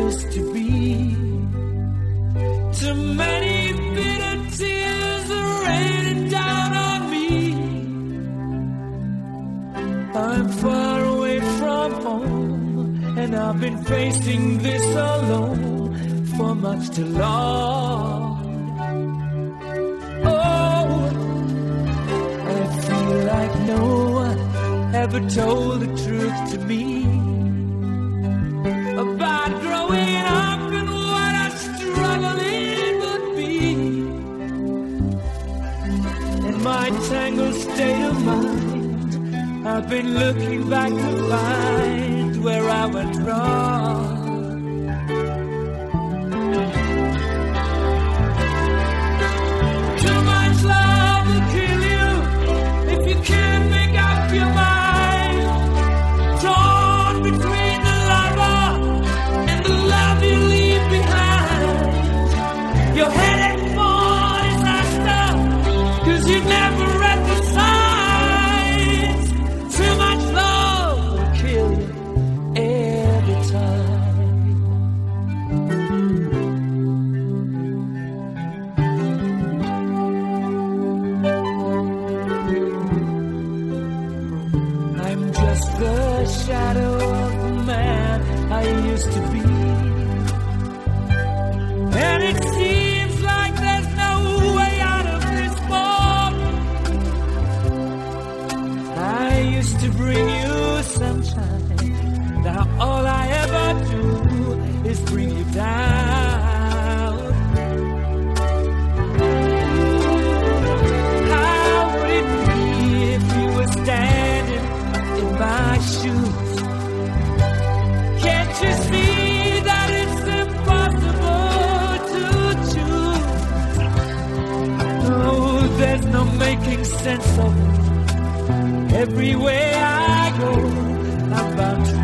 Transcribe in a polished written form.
used to be. Too many bitter tears are raining down on me. I'm far away from home, and I've been facing this alone for much too long. Oh, I feel like no one ever told the truth to me about growing up and what a struggle it would be. In my tangled state of mind, I've been looking back to find where I went wrong. Too much love will kill you if you can't make up your mind. Torn between the lover and the love you leave behind. You're headed for disaster, 'cause you never read the signs. Too much love will kill you every time. I'm just the shadow of the man I used to be. And it seems like there's no way out of this moment. I used to bring you sunshine. Now all I ever do is bring you down. How would it be if you were standing in my shoes? Can't you see that it's impossible to choose? Oh, there's no making sense of it. Everywhere I go, I'm bound to